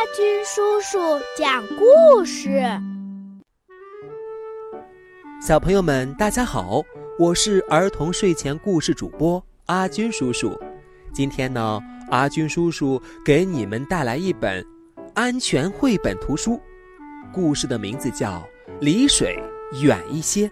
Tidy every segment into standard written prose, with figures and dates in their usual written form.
军叔叔讲故事。 小朋友们大家好，我是儿童睡前故事主播阿军叔叔。今天呢，阿军叔叔给你们带来一本安全绘本图书，故事的名字叫《离水远一些》。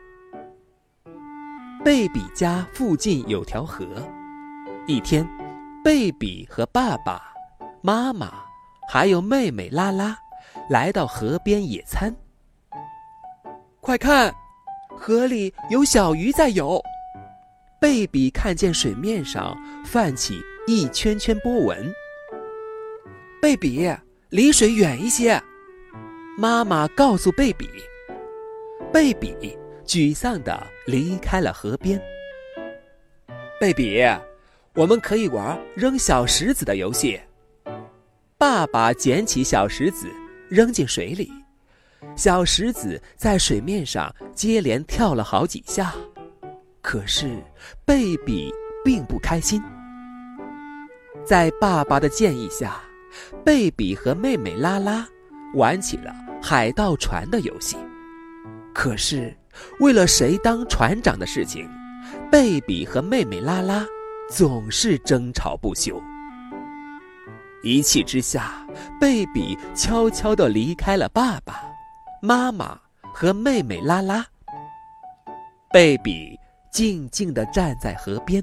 贝比家附近有条河，一天，贝比和爸爸、妈妈还有妹妹拉拉来到河边野餐。快看，河里有小鱼在游。贝比看见水面上泛起一圈圈波纹。贝比，离水远一些，妈妈告诉贝比。贝比沮丧地离开了河边。贝比，我们可以玩扔小石子的游戏。爸爸捡起小石子扔进水里，小石子在水面上接连跳了好几下，可是贝比并不开心。在爸爸的建议下，贝比和妹妹拉拉玩起了海盗船的游戏。可是为了谁当船长的事情，贝比和妹妹拉拉总是争吵不休。一气之下，贝比悄悄地离开了爸爸、妈妈和妹妹拉拉。贝比静静地站在河边。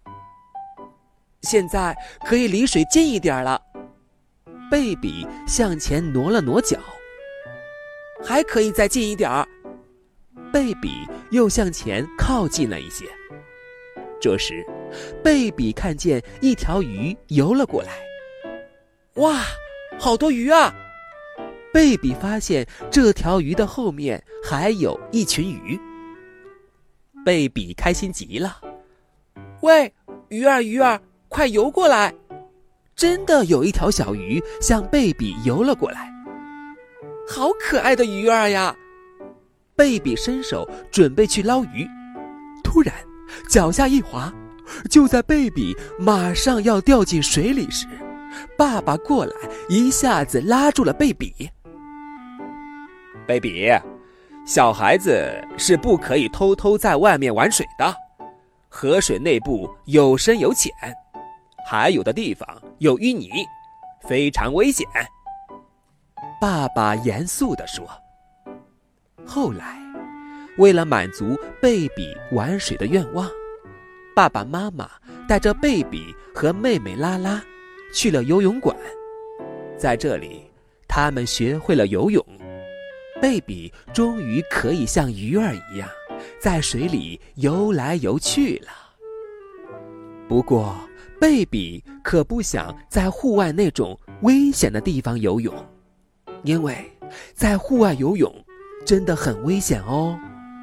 现在可以离水近一点了。贝比向前挪了挪脚。还可以再近一点儿。贝比又向前靠近了一些。这时，贝比看见一条鱼游了过来。哇，好多鱼啊！贝比发现这条鱼的后面还有一群鱼。贝比开心极了。喂，鱼儿鱼儿，快游过来！真的有一条小鱼向贝比游了过来。好可爱的鱼儿呀！贝比伸手准备去捞鱼，突然脚下一滑，就在贝比马上要掉进水里时，爸爸过来一下子拉住了贝比。贝比，小孩子是不可以偷偷在外面玩水的，河水内部有深有浅，还有的地方有淤泥，非常危险。爸爸严肃地说。后来，为了满足贝比玩水的愿望，爸爸妈妈带着贝比和妹妹拉拉去了游泳馆。在这里，他们学会了游泳。贝比终于可以像鱼儿一样在水里游来游去了。不过，贝比可不想在户外那种危险的地方游泳，因为在户外游泳真的很危险哦。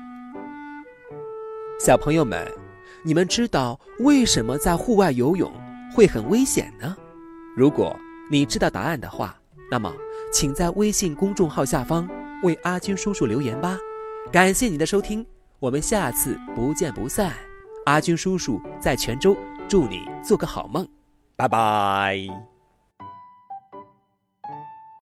小朋友们，你们知道为什么在户外游泳会很危险呢？如果你知道答案的话，那么请在微信公众号下方为阿军叔叔留言吧。感谢你的收听，我们下次不见不散。阿军叔叔在泉州，祝你做个好梦，拜拜。